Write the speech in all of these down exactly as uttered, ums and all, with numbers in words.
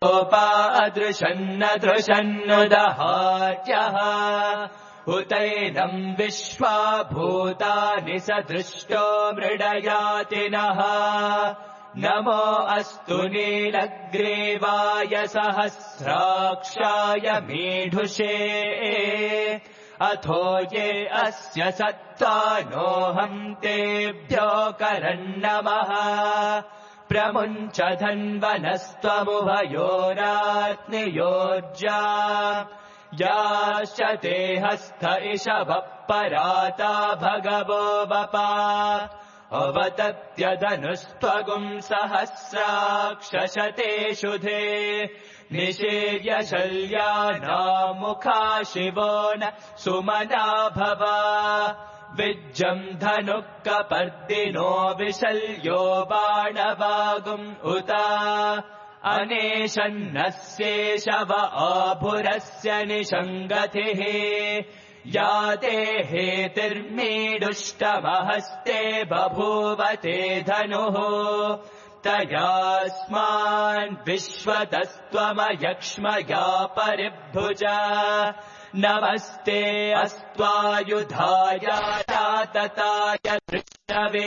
उपादृशन्नदृशन्नुदहार्यः उतैनम् विश्वा भूतानि स दृष्टो मृडयातिनः नमो अस्तु नीलग्रीवाय सहस्राक्षाय मीढुषे अथो ये अस्य सत्त्वानोऽहम् तेभ्यो करन्नमः प्रमुञ्च धन्वनस्त्वमुभयोरात्नियोज्या याश्च ते हस्त इषवः पराता भगवो वपा अवतत्यधनुस्त्वगुम् सहस्राक्षशतेषुधे निशीर्य शल्यानामुखा शिवो न सुमना भव विज्जम् धनुः कपर्दिनो विशल्यो बाणवागुम् उत अनेशन्नस्येषव आभुरस्य निषङ्गतिः या ते हेतिर्मीडुष्टमहस्ते बभूवते धनुः तयास्मान् विश्वतस्त्वमयक्ष्मया परिभुजा नमस्ते अस्त्वायुधाय तताय कृष्णवे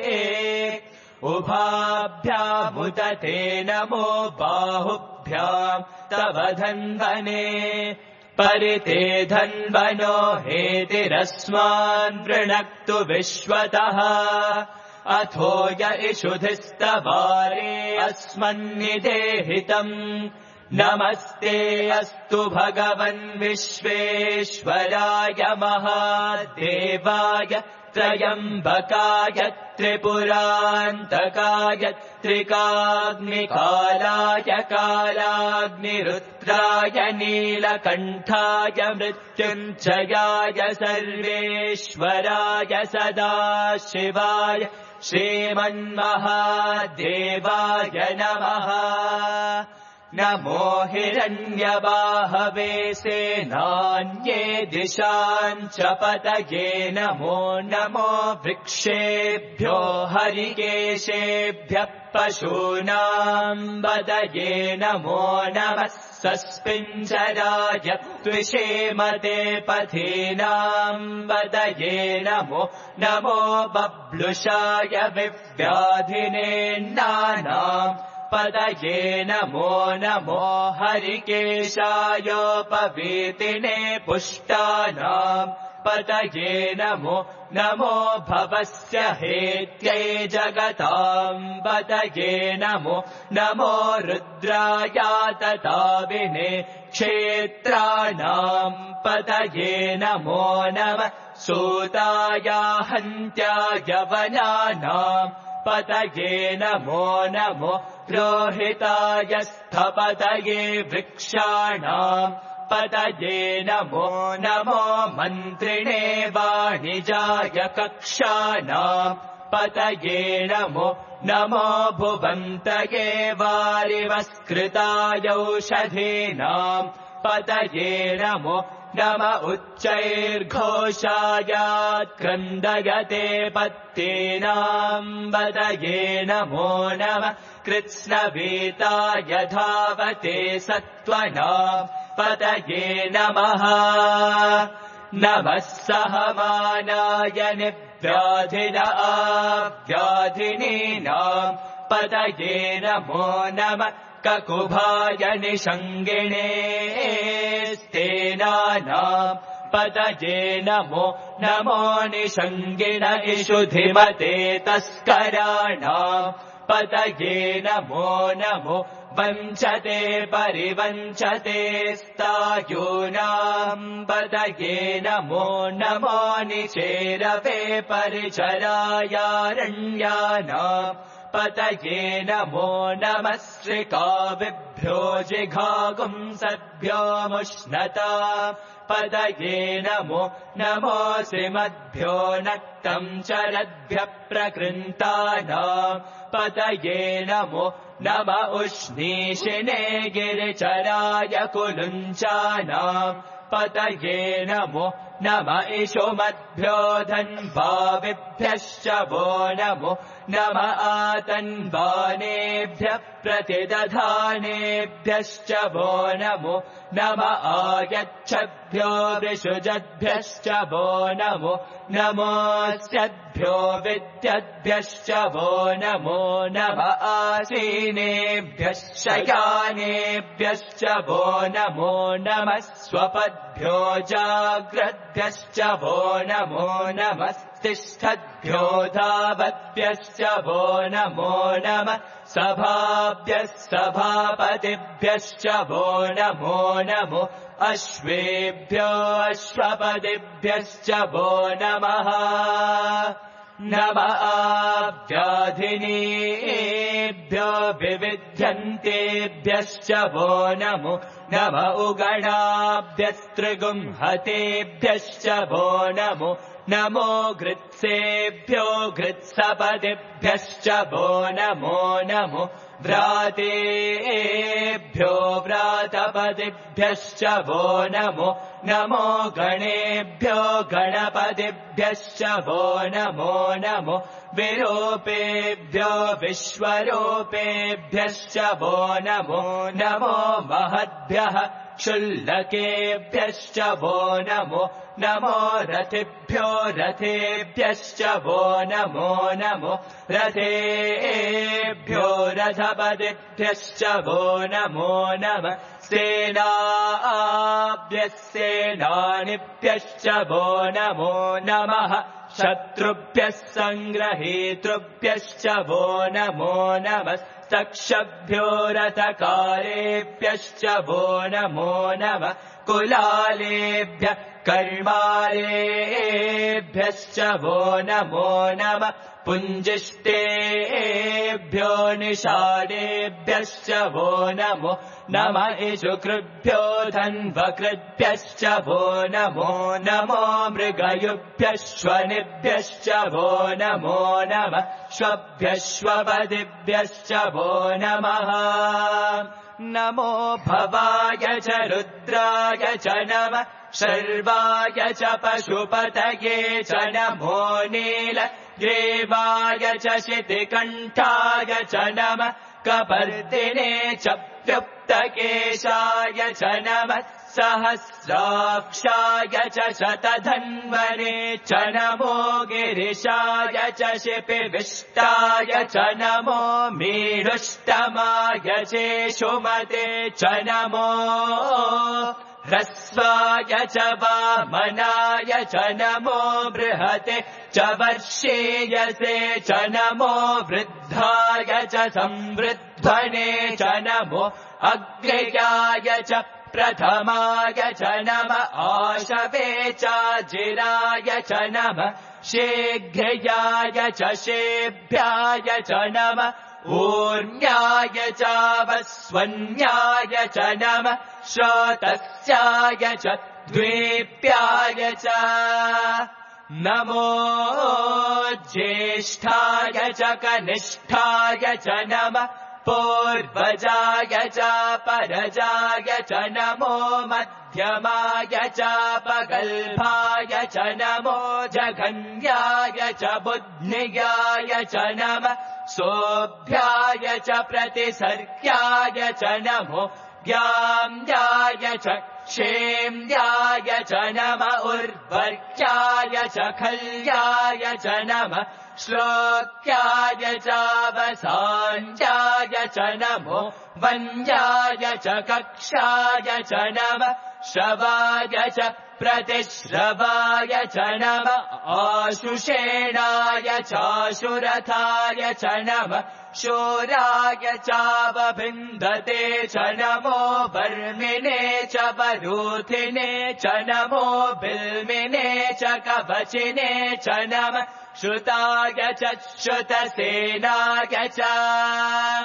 उभाभ्यामुदते नमो बाहुभ्याम् तव धन्वने परिते धन्वनो हेतिरस्मान् वृणक्तु विश्वतः अथो य इषुधिस्तवारे अस्मन्निदेहितम् नमस्ते अस्तु भगवन् विश्वेश्वराय महादेवाय त्रयम्बकाय त्रिपुरान्तकाय त्रिकाग्निकालाय कालाग्निरुद्राय नीलकण्ठाय मृत्युञ्जयाय सर्वेश्वराय सदाशिवाय श्रीमन्महादेवाय नमः नमो हिरण्यबाहवे सेनान्ये दिशाञ्च पतये नमो नमो वृक्षेभ्यो हरिकेशेभ्यः पशूनाम् वदये नमो नमः सस्पिञ्जराय त्विषेमते पथीनाम् वदये नमो नमो बब्लुषाय विव्याधिनेन्नानाम् पदये नमो नमो हरिकेशायोपवीतिने पुष्टानाम् पदये नमो नमो भवस्य हेत्यै जगताम् पदये नमो नमो रुद्राया तताविने क्षेत्राणाम् पदये नमो नमः सूताया हन्त्याय वनानाम् पतये नमो नमो रोहिताय स्थपतये वृक्षाणाम् पतये नमो नमो मन्त्रिणे वाणिजाय कक्षाणाम् पतये नमो नमो भुवन्तये वारिवस्कृताय औषधीनाम् पतये नमो नम उच्चैर्घोषायात्क्रन्दयते पत्तीनाम् वदये नमो नमः कृत्स्नवीताय धावते सत्त्वनाम् पतये नमः नमः सहमानाय निव्याधिन आव्याधिनीनाम् पतये नमो नमः ककुभाय निषङ्गिणे स्तेनानाम् पतये नमो नमो निषङ्गिण इषुधिमते तस्कराणाम् पतये नमो नमो वञ्चते परिवञ्चते स्तायूनाम् पतये नमो नमो निचेरवे परिचरायारण्यानाम् पतये नमो नमः श्रिकाविभ्यो जिघागुंसद्भ्यो मुष्णता पतये नमो नमोऽसि मद्भ्यो नक्तं चरद्भ्यः प्रकृन्तानाम् पतये नमो नम उष्णीषिणे गिरिचराय कुलुञ्चानाम् पतये नमो नम इषुमद्भ्यो धन्वाविभ्यश्च वो नमो नम आतन्वानेभ्यः प्रतिदधानेभ्यश्च वो नमो नम आयच्छद्भ्यो विषुजद्भ्यश्च वो नमो नमोऽस्यद्भ्यो विद्यद्भ्यश्च वो नमो नम आसीनेभ्यः शयानेभ्यश्च वो नमो नमः स्वपद्भ्यो जाग्रद्भ्यश्च वो नमो नमस्तिष्ठद्भ्यो धावद्भ्यश्च वो नमो नमः सभाभ्यः सभापतिभ्यश्च वो नमो नमो अश्वेभ्यो अश्वपतिभ्यश्च वो नमः नम आभ्याधिनीभ्यो विविध्यन्तेभ्यश्च वो नमो नम उगणाभ्यस्त्रिगुंहतेभ्यश्च वो नमो नमो घृत्सेभ्यो घृत्सपदिभ्यश्च वो नमो नमो व्रातेभ्यो व्रातपदिभ्यश्च वो नमो नमो गणेभ्यो गणपतिभ्यश्च वो नमो नमो विरूपेभ्यो विश्वरूपेभ्यश्च वो नमो नमो महद्भ्यः क्षुल्लकेभ्यश्च वो नमो नमो रथिभ्यो रथेभ्यश्च वो नमो नमो रथेभ्यो रथपतिभ्यश्च वो नमो नमः सेनाभ्यः सेनानिभ्यश्च वो नमो नमः शत्रुभ्यः सङ्ग्रहीतृभ्यश्च वो नमो नमः तक्षभ्यो रथकारेभ्यश्च वो नमो नमः कुलालेभ्यः कर्मालेभ्यश्च वो नमो नमः पुञ्जिष्टेभ्यो निषादेभ्यश्च वो नमो नमः इषुकृभ्यो धन्वकृभ्यश्च वो नमो नमो मृगयुभ्यश्वनिभ्यश्च वो नमो नमः श्वभ्यश्वपदिभ्यश्च वो नमः नमो भवाय च रुद्राय च नमः शर्वाय च पशुपतये च नमो नीलग्रीवाय च शितिकण्ठाय च नमः कपर्दिने च व्युक्तकेशाय च नमः सहस्राक्षाय च शतधन्वने च नमो गिरिशाय च शिपिविष्टाय च नमो मीढुष्टमाय चेषुमते च नमो ह्रस्वाय च वामनाय च नमो बृहते च वर्षेयसे च नमो वृद्धाय च संवृद्धने च नमो अग्रयाय च प्रथमाय च नमः आशवे चाजिराय च नमः शीघ्रयाय च शेभ्याय च नमः ऊर्ण्याय चावस्वन्याय च नमः श्रोतस्याय च द्वीप्याय च नमो ज्येष्ठाय च कनिष्ठाय च नमः पूर्वजाय च परजाय च नमो मध्यमाय च पगल्भाय च नमो जघन्याय च बुद्ध्नियाय च नमः सोऽभ्याय च प्रतिसर्ग्याय च नमो ज्ञाम्याय च क्षेम्याय च नमः उर्वर्क्याय च खल्याय च नमः श्लोक्याय चावसाञ्जाय च नमो वन्याय च कक्षाय च नमः श्रवाय च प्रतिश्रवाय च नमः आशुषेणाय चाशुरथाय च नमः शूराय चावभिन्दते च नमो वर्मिने च वरूथिने च नमो बिल्मिने च कवचिने च नमः श्रुताय च श्रुतसेनाय च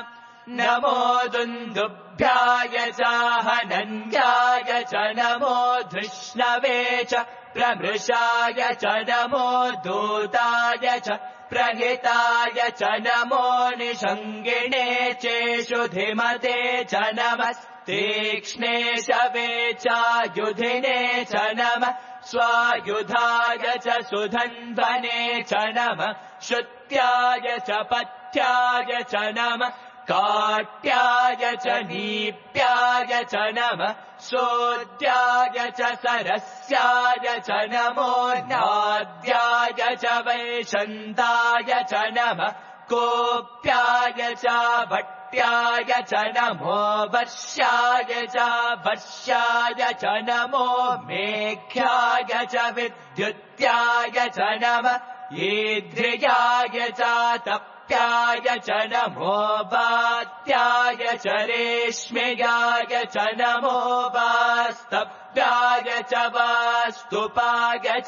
नमो दुन्दुभ्याय चाहनन्याय च नमो धृष्णवे च प्रमृषाय च नमो दूताय च प्रहिताय च नमो निषङ्गिणे चेषु धिमते च नमस्तीक्ष्णे शवे चायुधिने च नमः स्वायुधाय च सुधन्वने च नमः श्रुत्याय च पथ्याय च नमः काट्याय च नीप्याय च नमः सोद्याय च सरस्याय च नमो नाद्याय च वैशन्ताय च नमः कोप्याय च भट्ट्याय च नमो वर्ष्याय च वर्ष्याय च नमो मेघ्याय च विद्युत्याय च नमः ईद्रियाय च तप्याय च नमो वात्याय च रेश्म्याय च नमो वास्तव्याय च वास्तुपाय च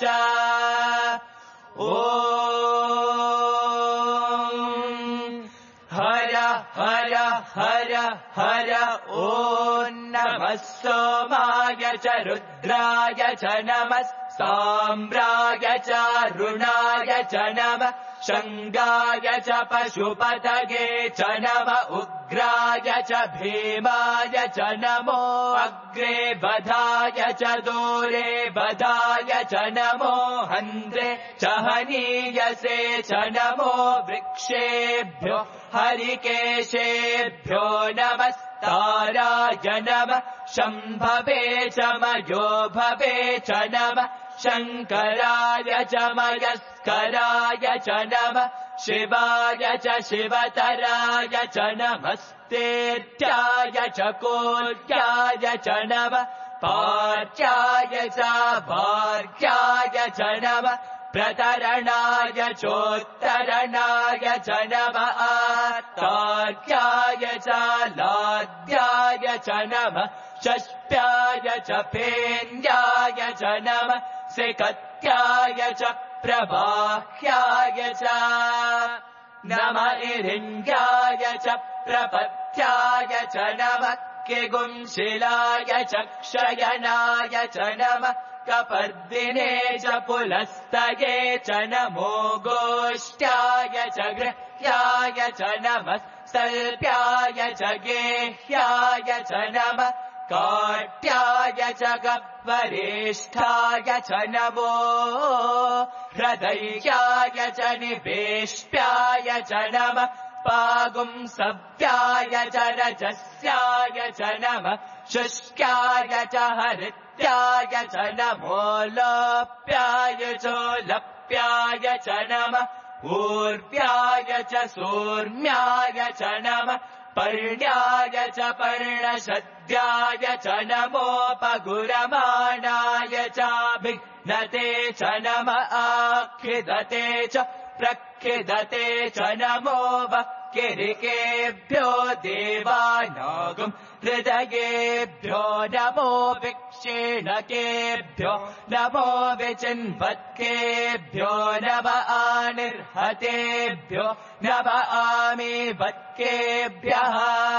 ॐ हर हर हर हर ॐ नमः सोमाय च रुद्राय च नमः साम्राय च रुणाय च नमः शङ्गाय च पशुपतये च नमः उग्राय च भीमाय च नमो अग्रे बधाय च दूरे बधाय च नमो हन्त्रे च हनीयसे च नमो वृक्षेभ्यो हरिकेशेभ्यो नमस्ताराय नमः शम्भवे च मयोभवे च नमः शङ्कराय च मयस्कराय च नमः शिवाय च शिवतराय च नमस्तेत्याय च कोट्याय च नमः पार्याय च भार्याय च नमः प्रतरणाय चोत्तरणाय च नमः आर्तार्याय च लाद्याय च नमः षष्ट्याय च फेन्द्याय च नमः सिकत्याय च प्रबाह्याय च नमः इरिङ्ग्याय च प्रपथ्याय च नमः किगुंशिलाय च क्षयनाय च नमः कपर्दिने च पुलस्तये च नमो गोष्ठ्याय च गृह्याय च नमः सल्प्याय च गेह्याय च नमः काट्याय च गह्वरेष्ठाय च नमो हृदयाय च निवेष्ट्याय च नमः पागुंसव्याय च रजस्याय च नमः शुष्क्याय च हरित्याय च नमो लोप्याय चोलप्याय च नमः ऊर्व्याय च सूर्म्याय च नमः पर्ण्याय च पर्णशद्याय च नमोपगुरमाणाय चाभिघ्नते च नमः आखिदते च प्रखिदते च नमो वक्किरिकेभ्यो देवानागं हृदयेभ्यो नमो विक्षेणकेभ्यो नमो विचिन्वत्केभ्यो नमः आनिर्हतेभ्यो नमः आमीवत्केभ्यः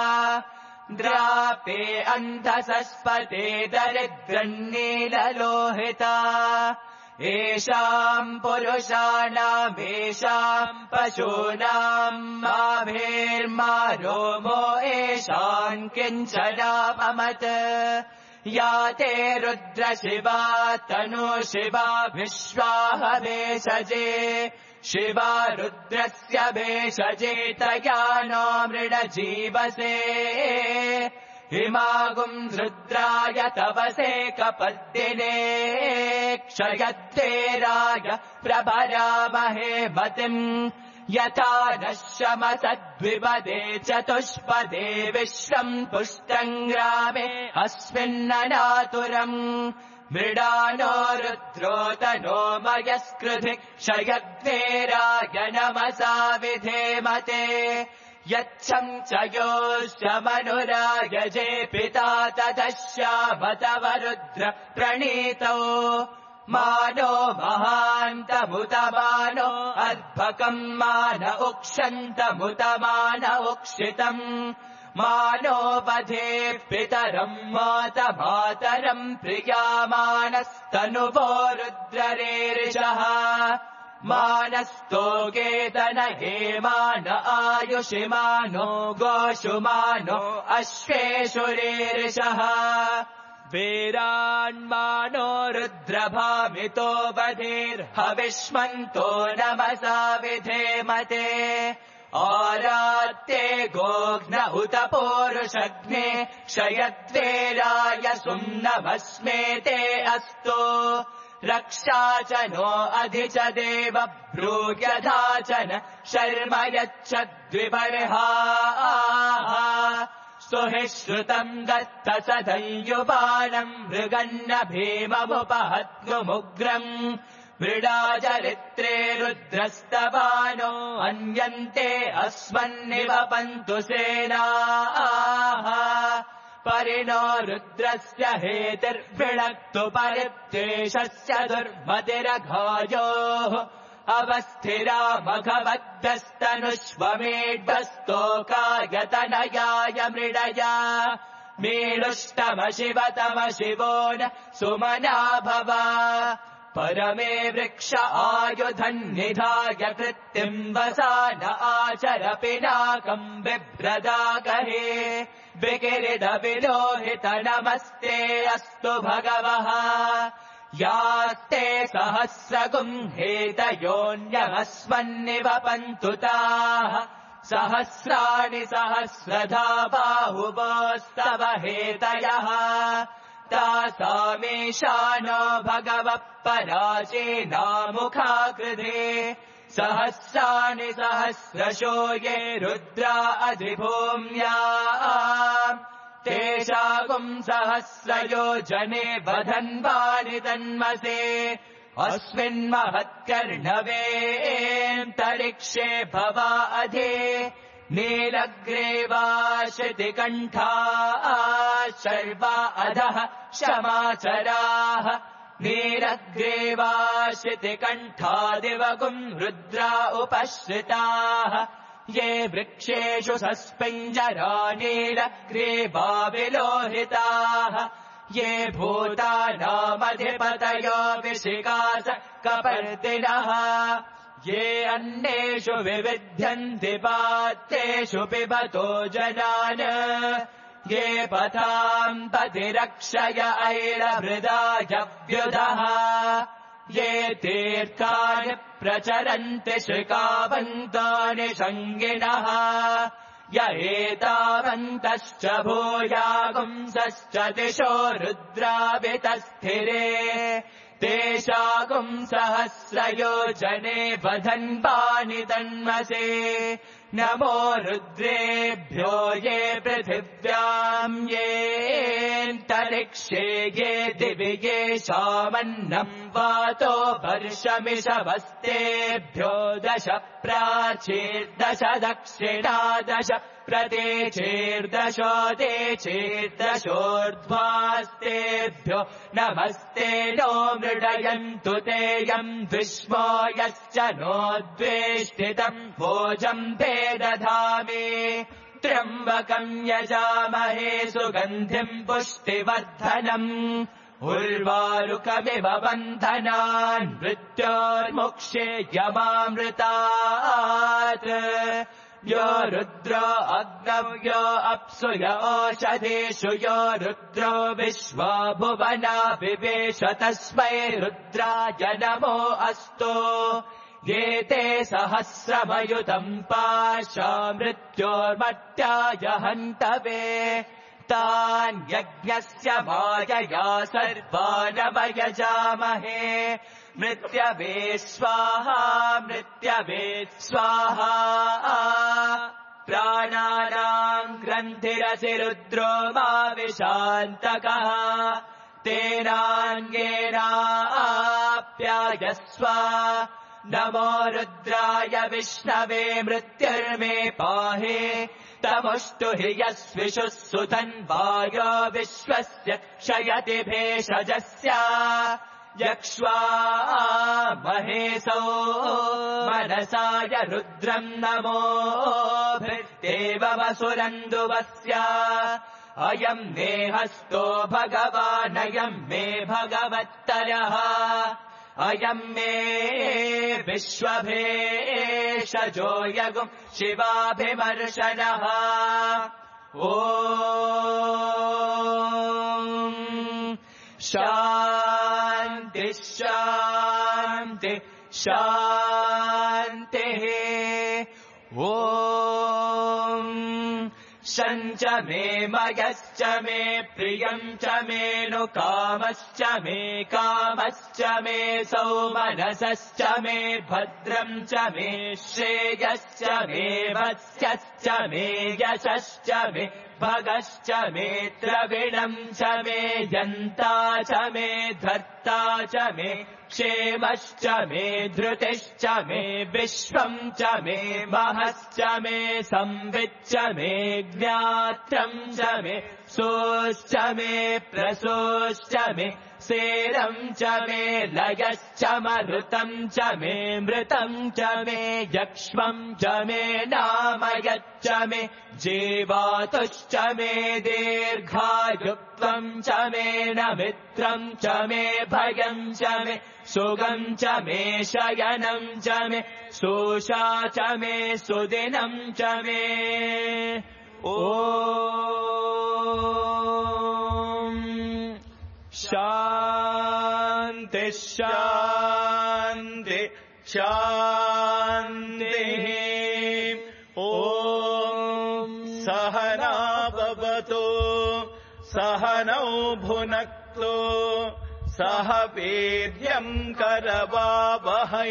द्रापे अन्धसस्पते दरिद्रन्नीललोहिता येषाम् पुरुषाणामेषाम् पशूनाम् माभेर्मारोमो येषाम् किञ्चनापमत् या ते रुद्रशिवा तनुशिवा विश्वाह भेषजे शिवा रुद्रस्य भेषजे तया नो मृडजीवसे हिमागुम् रुद्राय तवसे कपद्दिने क्षयद्धेराय प्रभरामहे मतिम् यथा नः शमसद्विपदे चतुष्पदे विश्वम् पुष्टम् ग्रामे अस्मिन्ननातुरम् मृडानो रुद्रोतनो मयस्कृधि क्षयद्धेराय नमसा विधेमते यच्छम् च योऽश्चमनुरायजे पिता ततः श्याम तव रुद्र प्रणीतौ मानो महान्तमुतमानो अर्भकम् मान उक्षन्तमुतमान उक्षितम् मानोपधे पितरम् मातमातरम् प्रियामानस्तनुवो रुद्ररेरिषः मानस्तोगेतन हेमान आयुषि मानो गोषु मानो अश्वेषुरेरिषः वीरान्मानो रुद्रभामितो बधिर्हविष्मन्तो नमसा विधेमते आरात्ते गोघ्न उत पौरुषग्ने क्षयद्वेराय सुम्नभस्मेते अस्तु रक्षा च नो अधि च देव ब्रूयधाचन शर्म यच्छद्विबर्हाः सुहिश्रुतम् दत्त सदयुपानम् मृगन्न भीममुपहत्नुमुग्रम् मृडाचरित्रे रुद्रस्तवानो अन्यन्ते अस्मन्निवपन्तु सेनाः परिणो रुद्रस्य हेतिर्विणक्तु परित्वेषस्य दुर्मतिरघायोः अवस्थिरा मघवद्दस्तनुष्वमेढ्वस्तोकायतनयाय मृडया मीळुष्टमशिवतम शिवो न सुमना भव परमे वृक्ष आयुधन्निधाय कृत्तिम् वसान आचर पिनाकम् बिभ्रदागहे विकिरिद विलोहित नमस्ते अस्तु भगवः यास्ते सहस्रगुम् हेतयोऽन्यमस्मन्निवपन्तु ताः सहस्राणि सहस्रधा बाहुवोस्तव हेतयः तासामेषानो भगवः पराचेनामुखाकृधे सहस्राणि सहस्रशो ये रुद्रा अधिभूम्या तेषागुम् सहस्रयोजने वधन्वानि तन्मसे अस्मिन्महत्कर्णवेऽन्तरिक्षे भवा अधि नीलग्रीवाशितिकण्ठा शर्वा अधः क्षमाचराः नीलग्रीवाशितिकण्ठा दिवगुम् रुद्रा उपश्रिताः ये वृक्षेषु सस्पिञ्जरा नीलग्रीवा विलोहिताः ये भूतानामधिपतयो विशिकास कपर्दिनः ये अन्येषु विविध्यन्ति पात्रेषु पिबतो जनान् ये पथाम् पतिरक्षय ऐलभृदायव्युधः ये तीर्थानि प्रचरन्ति श्रिकावन्तानि शङ्गिनः य एतावन्तश्च भूयागुंसश्च दिशो रुद्रावितस्थिरे तेषागुम् सहस्रयोजने वधन्वानि तन्मसे नमो रुद्रेभ्यो ये पृथिव्याम् येऽन्तरिक्षे ये दिवि येषामन्नम् वातो वर्षमिषवस्तेभ्यो दश प्राचीर्दश दक्षिणादश प्रदेचेर्दशो देचेर्दशोर्ध्वास्तेभ्यो नमस्ते नो मृडयन्तु तेयम् विश्वो यश्च नो द्वेष्टितम् भोजम् दधामि त्र्यम्बकम् यजामहे सुगन्धिम् पुष्टिवर्धनम् उर्वारुकमिव बन्धनान् मृत्योर्मुक्षे यमामृतात् यो रुद्रो अग्नौ यो अप्सु य ओषधेषु यो रुद्रो विश्वा भुवना विवेश तस्मै रुद्राय नमो अस्तु ये ते सहस्रमयुतम् पाशा मृत्योर्मर्त्याय हन्तवे तान् यज्ञस्य मायया सर्वानवयजामहे मृत्यवे स्वाहा मृत्यवे स्वाहा प्राणानाम् ग्रन्थिरसि रुद्रो मा विशान्तकः तेनाङ्गेनाप्यायस्व नमो रुद्राय विष्णवे मृत्युर्मे पाहि तमुष्टु हि यस्विषुः सुतन्वायो विश्वस्य क्षयति भेषजस्य यक्ष्वा महेशो मनसाय रुद्रम् नमो भृत्येवमसुरन्दुवस्य अयम् मे हस्तो भगवानयम् मे भगवत्तरः अयम् मे विश्वभेषजो यगुम् शिवाभिमर्शनः ॐ शान्ति शान्ति शान्तिः ॐ शञ्च मे मयश्च मे प्रियम् च मे नु कामश्च मे कामश्च मे सौमनसश्च मे भद्रम् च मे श्रेयश्च मे वत्स्यश्च मे यशश्च मे भगश्च मे द्रविणम् च मे यन्ता च मे धर्ता च मे क्षेमश्च मे धृतिश्च मे विश्वम् च मे महश्च मे संविच्च मे ज्ञात्रम् च मे सोश्च मे प्रसोश्च मे सेरम् च मे लयश्च मरुतम् च मे मृतम् च मे यक्ष्मम् च मे नामयच्च मे जीवातुश्च मे दीर्घायुत्वम् च मे नमित्रम् च मे भयम् च मे सुगम् च मे शयनम् च मे सोषा च मे सुदिनम् च मे ॐ शान्ति शान्ति शान्तिः ॐ सहना भवतु सहनौ भुनक्तु सह वीर्यम् करवावहै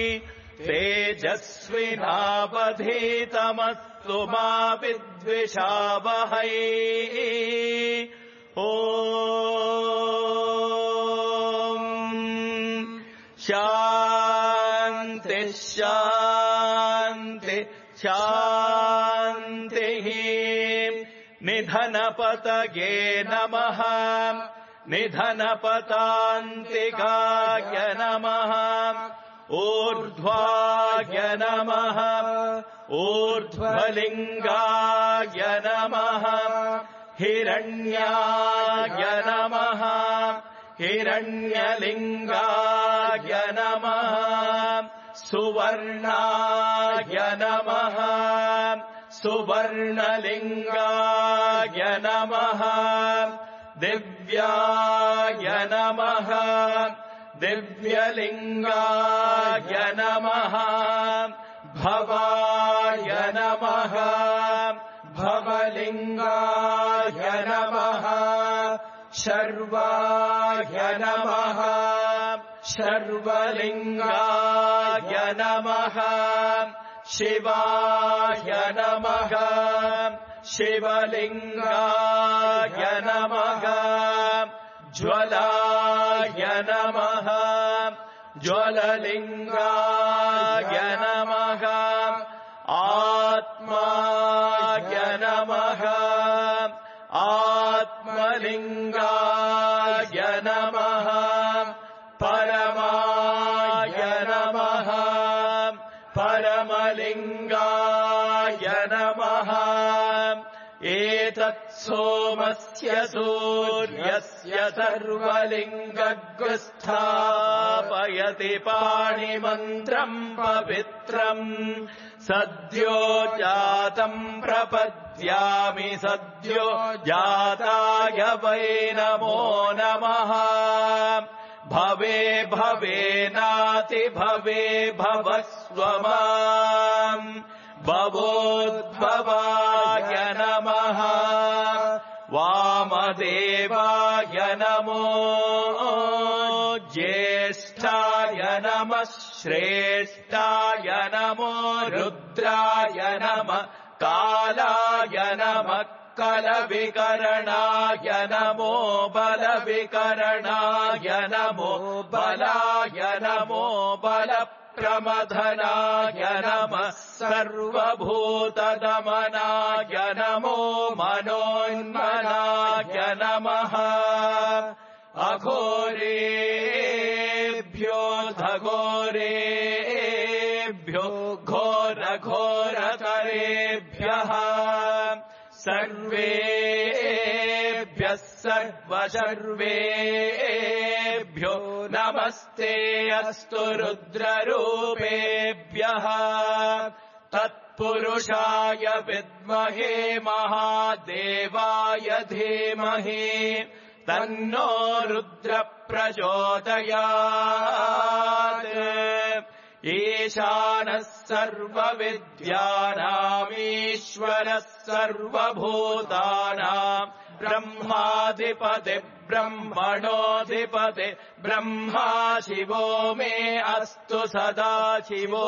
तेजस्विनावधीतमस्तु मा विद्विषावहै ॐ शान्ति शान्ति शान्तिः निधनपतये नमः निधनपतान्तिकाय नमः ऊर्ध्वाय नमः ऊर्ध्वलिङ्गाय नमः हिरण्याय नमः हिरण्यलिङ्गाय नमः सुवर्णाय नमः सुवर्णलिङ्गाय नमः दिव्याय नमः दिव्यलिङ्गाय नमः भवाय नमः भवलिङ्गाय नमः शर्वाय नमः शर्वलिङ्गाय नमः शिवाय नमः शिवलिङ्गाय नमः ज्वलाय नमः ज्वललिङ्गाय नमः आत्माय नमः आत्मलिङ्गाय नमः परमाय नमः परमलिङ्गाय नमः एतत् सोमस्य सूर्यस्य सर्वलिङ्गग्रस्थापयति पाणिमन्त्रम् पवित्रम् सद्यो जातम् प्रपद्यामि सद्यो जाताय वै नमो नमः भवे भवे नाति भवे भवस्व माम् भवोद्भवाय नमः वामदेवाय नमो ज्येष्ठाय नमः श्रेष्ठाय नमो रुद्राय नमः कालाय नमः कलविकरणाय नमो बलविकरणाय नमो बलाय नमो बलप्रमथनाय नमः सर्वभूतदमनाय नमो मनोन्मनाय नमः अघोरे घोरेभ्यो घोरघोरतरेभ्यः सर्वेभ्यः सर्वसर्वेभ्यो नमस्ते अस्तु रुद्ररूपेभ्यः तत्पुरुषाय विद्महे महादेवाय धीमहि तन्नो रुद्र प्रचोदयात् ईशानः सर्वविद्यानामीश्वरः सर्वभूतानाम् ब्रह्माधिपति ब्रह्मणोऽधिपति ब्रह्मा शिवो मे अस्तु सदा शिवो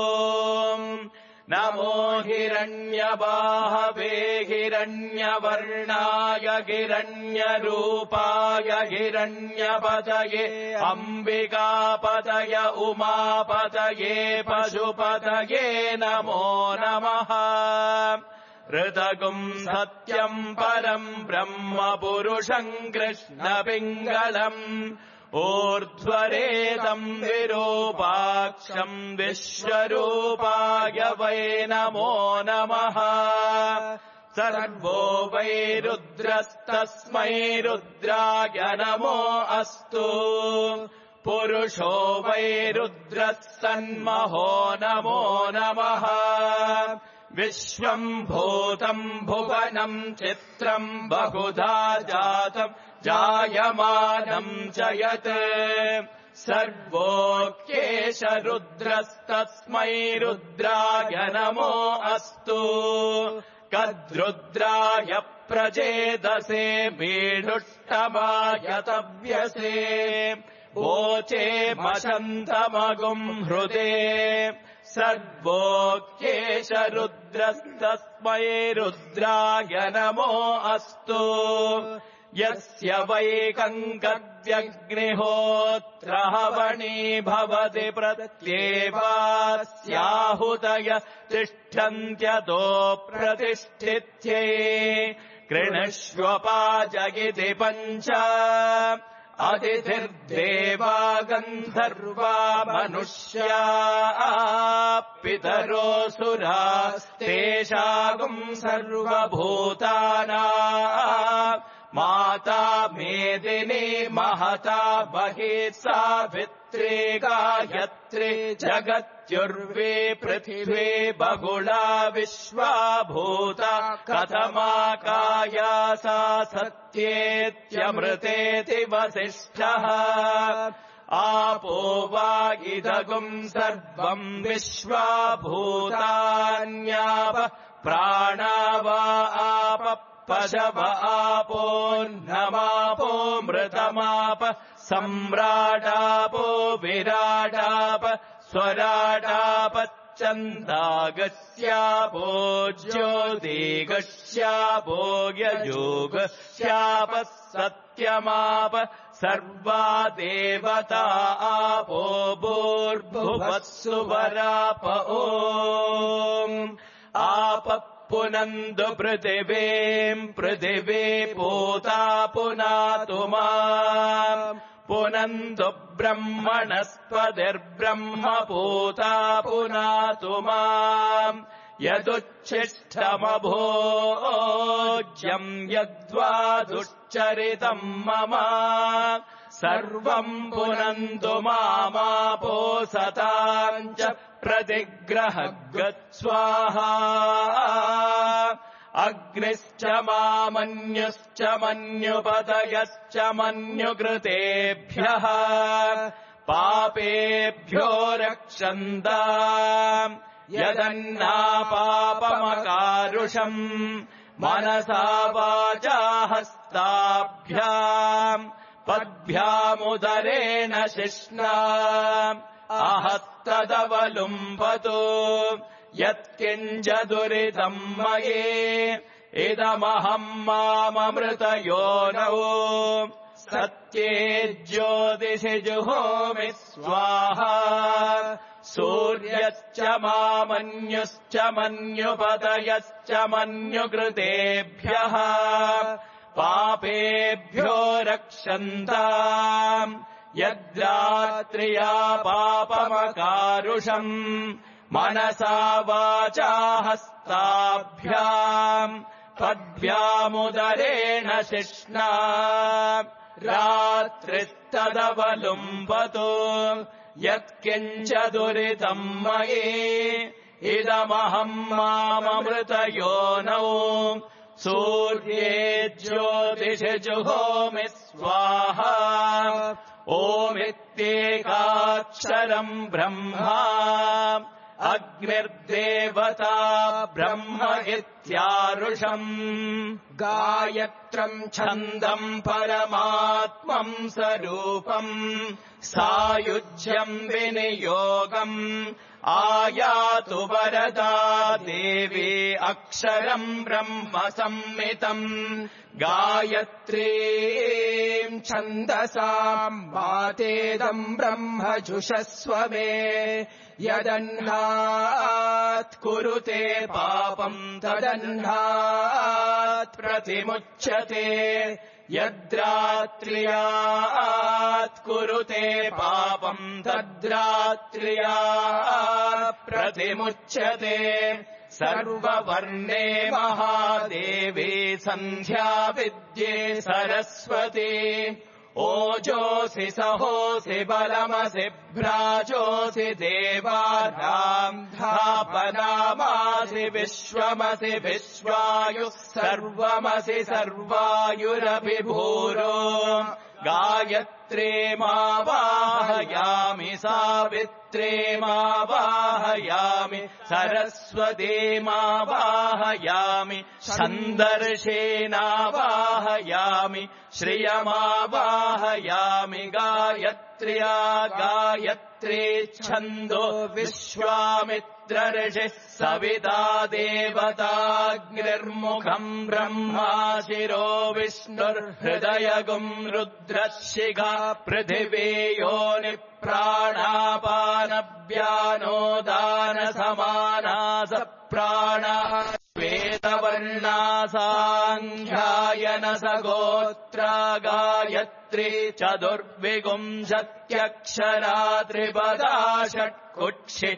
नमो हिरण्यबाहवे हिरण्यवर्णाय हिरण्यरूपाय हिरण्यपतये अम्बिकापतय उमापतये पशुपतये नमो नमः ऋतगुम् सत्यम् परम् ब्रह्म पुरुषम् कृष्णपिङ्गलम् ऊर्ध्वरेतम् विरूपाक्षम् विश्वरूपाय वै नमो नमः सर्वो वै रुद्रस्तस्मै रुद्राय नमो अस्तु पुरुषो वै रुद्रः सन्महो नमो नमः विश्वम् भूतम् भुवनम् चित्रम् बहुधा जातम् जायमानम् च यत् सर्वोऽख्येष रुद्रस्तस्मै रुद्राय नमो अस्तु कद्रुद्राय प्रचेदसे मीढुष्टमाय तव्यसे वोचे मशन्तमगुम् हृदे सर्वोऽख्येष रुद्रस्तस्मै रुद्राय नमो अस्तु यस्य वैकङ्कव्यग्निहोत्रहवणी भवति प्रत्येवास्याहुतय तिष्ठन्त्यतो प्रतिष्ठित्यै कृणश्वपाचगिति पञ्च अतिथिर्देवा गन्धर्वा मनुष्या पितरोऽसुरास्तेषागुम् सर्वभूतानाम् माता मेदिनी महता बहिः सावित्री गायत्री जगत्युर्वे पृथिवी बहुला विश्वाभूता कथमाकाया सा सत्येत्यमृतेति वसिष्ठः आपो वा इदगुम् सर्वम् विश्वाभूतान्याप प्राणा वा आप पशव आपोऽन्नमापो मृतमाप सम्राटापो विराटाप स्वराटापच्छन्दागस्यापो ज्योतिगस्यापो यजुगस्याप सत्यमाप सर्वा देवता आपो भूर्भुवस्सुवराप ओम् आप पुनन्दु पृथिवीम् पृथिवी पूता पुनातु माम् पुनन्दु ब्रह्मणस्पतिर्ब्रह्म पूता पुनातु माम् यदुच्छिष्टमभोज्यम् यद्वा दुश्चरितम् मम सर्वम् पुनन्तु मामापो सताम् च प्रतिग्रहगत्स्वाहा अग्निश्च मामन्युश्च मन्युपतयश्च मन्युकृतेभ्यः पापेभ्यो रक्षन्ताम् यदन्नापापमकारुषम् मनसा वाचा हस्ताभ्याम् पद्भ्यामुदरेण शिश्ना अहस्तदवलुम्बतो यत्किञ्च दुरितम् मये इदमहम् माममृतयोनौ सत्ये ज्योतिषि जुहोमि स्वाहा सूर्यश्च मामन्युश्च मन्युपतयश्च मन्युकृतेभ्यः पापेभ्यो रक्षन्ताम् यद्रात्र्या पापमकारुषम् मनसा वाचा हस्ताभ्याम् पद्भ्यामुदरेण शिष्णा रात्रिस्तदवलुम्बतो यत्किञ्च दुरितम् मयि इदमहम् माममृतयोनौ सूर्ये ज्योतिषि जुहोमि स्वाहा ओमित्येकाक्षरम् ब्रह्मा अग्निर्देवता ब्रह्म इत्यारुषम् गायत्रम् छन्दम् परमात्मम् स्वरूपम् सायुज्यम् विनियोगम् आयातु वरदा देवी अक्षरम् ब्रह्म संमितम् गायत्रीम् छन्दसाम् वातेदम् ब्रह्म जुषस्व मे यदह्नात् कुरुते पापम् तदह्नात् प्रतिमुच्यते यद्रात्र्यात् कुरुते पापम् तद्रात्र्या प्रतिमुच्यते सर्ववर्णे महादेवी सन्ध्या विद्ये सरस्वती ओजोऽसि सहोऽसि बलमसि भ्राजोऽसि देवानाम् धापनामासि विश्वमसि विश्वायुः सर्वमसि सर्वायुरपि भूरो गायत्रीमावाहयामि सावित्रीमावाहयामि सरस्वतीमावाहयामि सन्दर्शेनावाहयामि श्रियमावाहयामि गायत्र्या गायत्री छन्दो विश्वामित्रर्षिः सविता देवताग्निर्मुखम् ब्रह्मा शिरो विष्णुर्हृदयगुम् रुद्रशिखा पृथिवी योनिः प्राणापानव्यानोदानसमाना सप्राणा श्वेतवर्णासाङ्ख्यायन सगोत्रा गायत्री चतुर्विंशत्यक्षरा त्रिपदा षट्कुक्षि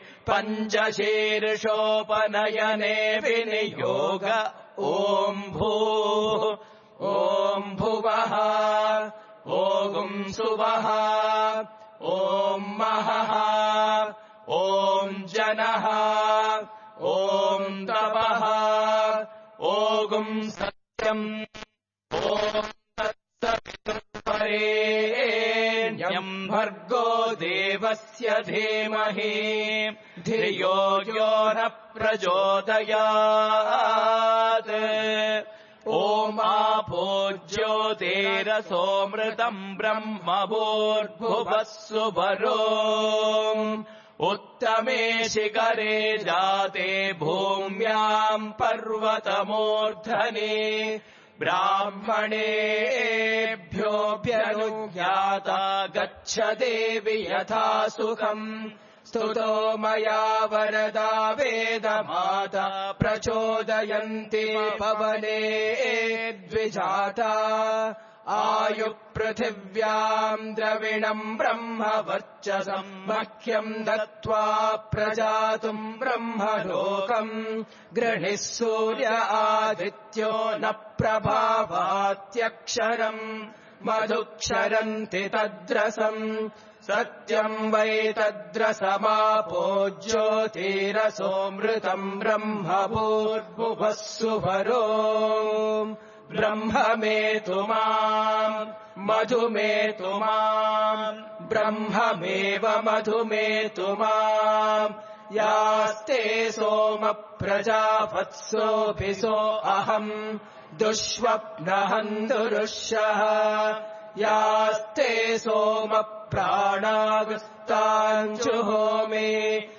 पञ्चशीर्षोपनयने विनियोग ॐ भूः ॐ भुवः ॐ सुवः ॐ महः ॐ जनः ॐ तपः ॐ सत्यम् ॐ तत्सवितुर्वरेण्यम् भर्गो देवस्य धीमहि धियो यो न प्रचोदयात् ओमापो ज्योतिरसोऽमृतम् ब्रह्म भूर्भुवः सुवरो उत्तमे शिखरे जाते भूम्याम् पर्वतमूर्धनि ब्राह्मणेभ्योऽभ्यनुज्ञाता गच्छ देवि यथा सुखम् स्तुतो मया वरदा वेदमाता प्रचोदयन्ति पवने द्विजाता आयुः पृथिव्याम् द्रविणम् ब्रह्म वर्चसम् मह्यम् दत्त्वा प्रजातुम् ब्रह्मलोकम् गृणिः सूर्य आदित्यो न प्रभावात्यक्षरम् मधुक्षरन्ति तद्रसम् सत्यम् वै तद्रसमापो ज्योतिरसोऽमृतम् ब्रह्म भूर्भुवः सुवरो ब्रह्म मेतु माम् मधुमेतु माम् ब्रह्ममेव मधुमेतु माम् यास्ते सोम प्रजापत्सोऽपि सो अहम् दुष्स्वप्नहम् दुरुष्यः यास्ते सोम प्राणागस्ताञ्जुहोमि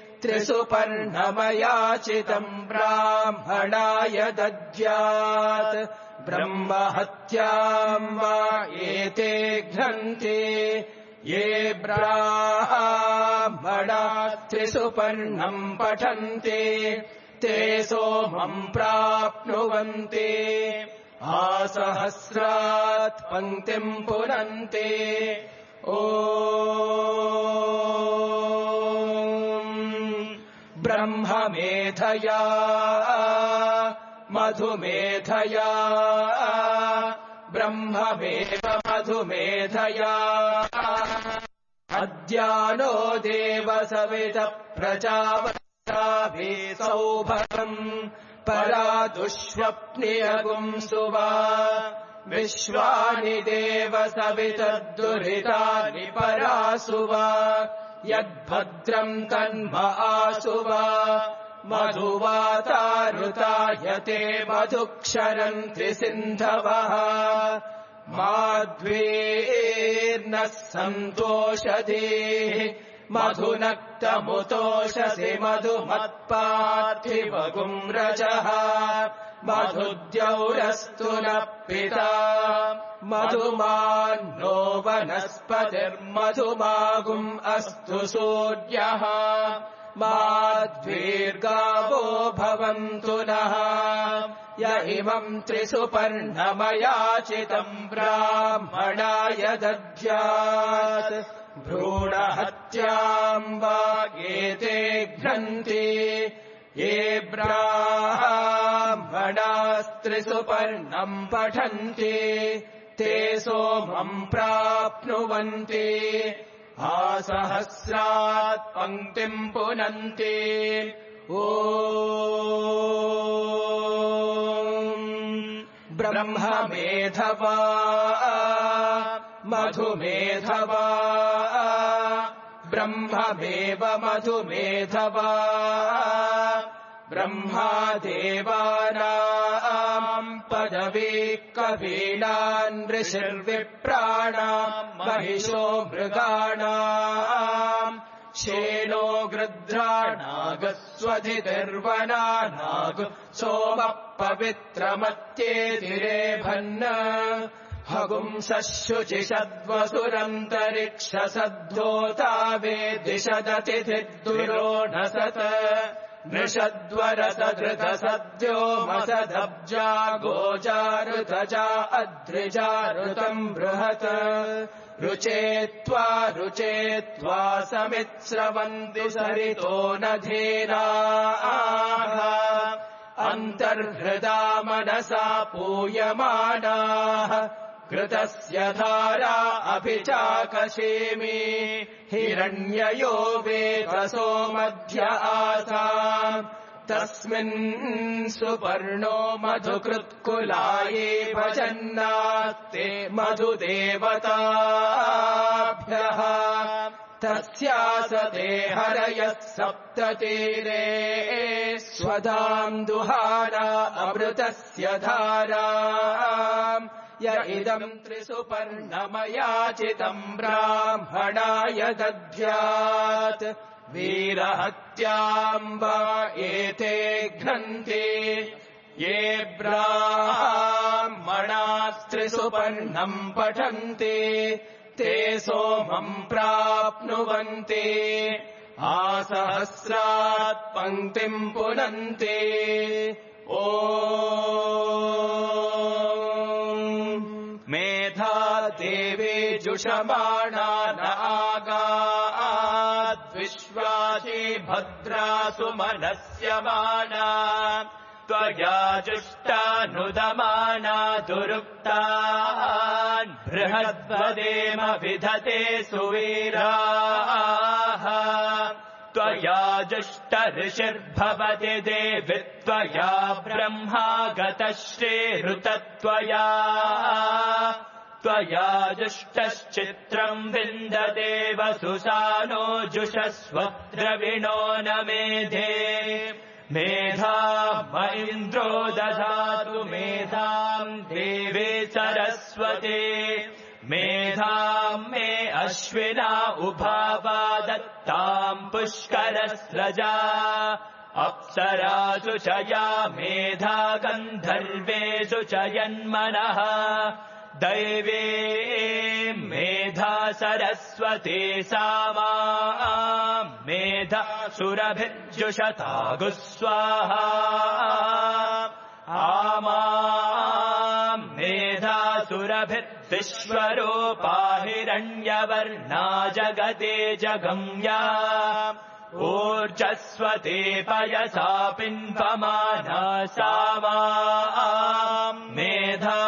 त्रिसुपर्णमयाचितम् ब्राह्मणाय दद्यात् ब्रह्महत्याम् वा एते घ्नन्ति ये ब्राह्मणा त्रिसुपर्णम् पठन्ति ते सोमम् प्राप्नुवन्ति आसहस्रात् पङ्क्तिम् पुनन्ति ॐ ब्रह्ममेधया मधुमेधया ब्रह्ममेव मधुमेधया अद्यानो देवसवितः प्रजापतिः सौभगम् परादुष्वप्नियगुंसुवा विश्वानि देवसवितर्दुरितानि परासुवा यद्भद्रम् तन्म आसुवा मधुवातारुतायते मधुक्षरन्ति सिन्धवः माध्वीर्नः सन्तोषधीः मधुनक्तमुतोषसि मधुमत्पार्थिवगुम् रजः मधुद्यौरस्तु नः पिता मधुमान्नो वनस्पतिर्मधुमागुम् अस्तु सूर्यः माध्वीर्गावो भवन्तु नः य इमम् त्रिसुपर्णमयाचितम् ब्राह्मणाय दद्यात् भ्रूणहत्याम् वा एते घ्नन्ति ये ब्राह्मणास्त्रिसुपर्णम् पठन्ति ते सोमम् प्राप्नुवन्ति आसहस्रात् पङ्क्तिम् पुनन्ति ॐ ब्रह्ममेधवा मधुमेधवा ब्रह्ममेव मधुमेधवा ब्रह्मादेवानाम् पदवी कवीनाम् ऋषिर्विप्राणाम् महिषो मृगाणाम् शेनो गृध्राणागस्वधितिर्वना नाग सोमः पवित्रमत्येतिरेभन् हगुंसः शुचिषद्वसुरन्तरिक्षसद्धोता वेदिशदतिथिर्दुरोणसत् नृषद्वरसधृतसद्यो मसदब्जा गोजारुतजा अद्रिजारुतम् बृहत् रुचेत्वा रुचेत्वा समित्स्रवन्ति सरितो नधीराः अन्तर्हृदा मनसा पूयमानाः कृतस्य धारा अभिचाकशीमि हिरण्ययो वेतसो मध्य आसाम् तस्मिन् सुपर्णो मधुकृत्कुलाये भजन्नास्ते मधुदेवताभ्यः तस्यासते हरयः सप्ततीरे स्वधाम् दुहाना अमृतस्य धारा य इदम् त्रिसुपर्णमयाचितम् ब्राह्मणाय दद्यात् वीरहत्याम् वा एते घ्नन्ति ये ब्राह्मणास्त्रिसुपर्णम् पठन्ति ते सोमम् प्राप्नुवन्ति आसहस्रात् पङ्क्तिम् पुनन्ति ॐ मेधा देवी जुषमाणा न आगाद्विश्वासी भद्रा सुमनस्यमाना त्वया जुष्टानुदमाना दुरुक्तान् बृहद्वदेम विधते सुवीराः त्वया जुष्ट ऋषिर्भवति देवि त्वया ब्रह्मा गतः श्रीहृतत्वया त्वया जुष्टश्चित्रम् विन्दते वसुसानो जुषस्व द्रविणो न मेधे मेधा म इन्द्रो दधातु मेधाम् देवे सरस्वती मेधाम् मे अश्विना उभावा दत्ताम् पुष्करस्रजा अप्सरासु च या मेधा गन्धर्वेषु च यन्मनः दैवे मेधा सरस्वती सामा मेधा सुरभिर्जुषतागुस्वाहा आमा मेधा सुरभिर्जुषतागुस्वाहा विश्वरूपा हिरण्यवर्णा जगते जगम्या ऊर्जस्वते पयसा पिन्वमाना सा मा मेधा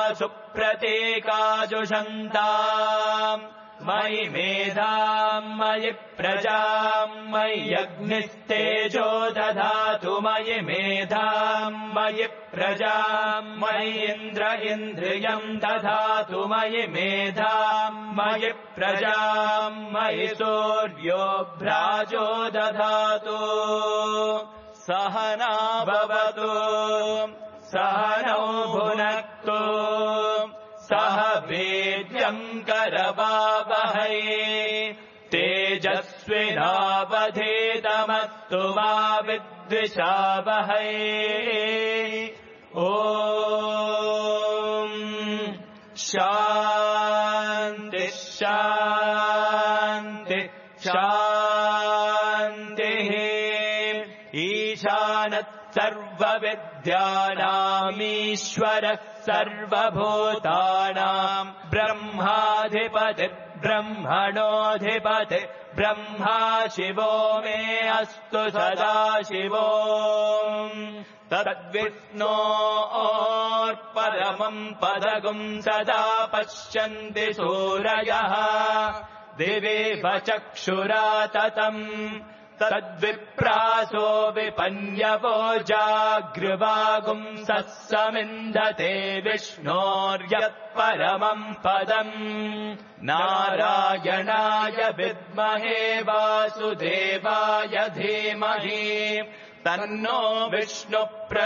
सुप्रतीकाजुषन्ताम् मयि मेधाम् मयि प्रजाम् मयि अग्निस्तेजो दधातु मयि मेधाम् मयि प्रजाम् मयि इन्द्र इन्द्रियम् दधातु मयि मेधाम् मयि प्रजाम् मयि सूर्यो भ्राजो दधातु सहना भवतु सहनौ भुनक्तु सह वीर्यम् करवावहै तेजस्विनावधीतमस्तु मा विद्विषावहै ॐ शान्ति शान्ति शान्तिः ईशानः सर्वविद्यानामीश्वरः सर्वभूतानाम् ब्रह्माधिपति ब्रह्मणोऽधिपति ब्रह्मा शिवो मे अस्तु सदा शिवो तद्विष्णोर्परमम् पदगुम् सदा पश्यन्ति सूरयः दिवेव चक्षुरा ततम् तद्विप्रासो विपन्यवो जागृवागुम् समिन्धते विष्णोर्यत्परमम् पदम् नारायणाय विद्महे वासुदेवाय धीमहि तन्नो विष्णु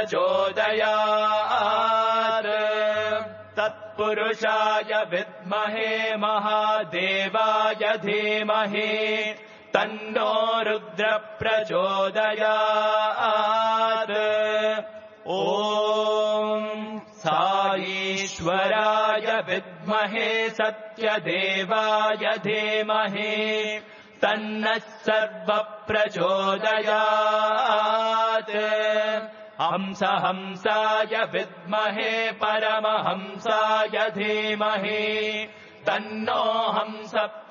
प्रचोदयात् तत्पुरुषाय विद्महे महादेवाय धीमहि तन्नो रुद्र प्रचोदयात् ॐ साईश्वराय विद्महे सत्यदेवाय धीमहि तन्नः सर्व प्रचोदयात् हंस हंसाय विद्महे परमहंसाय धीमहि तन्नो हंस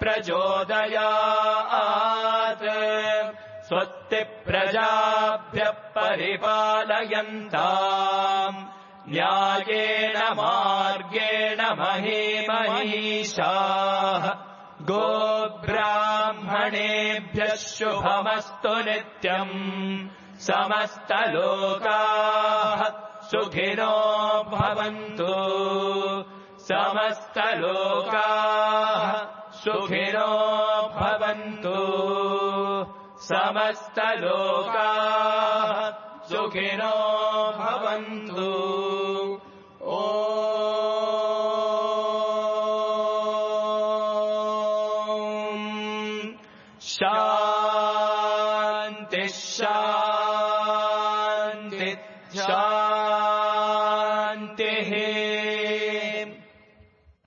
प्रचोदयात् स्वस्ति प्रजाभ्यः परिपालयन्ताम् न्यायेन मार्गेण महीमहीषाः गोब्राह्मणेभ्यः शुभमस्तु नित्यम् समस्तलोकाः सुखिनो भवन्तु समस्तलोकाः सुखिनो भवन्तु समस्तलोकाः सुखिनो भवन्तु ॐ शान्ति शान्ति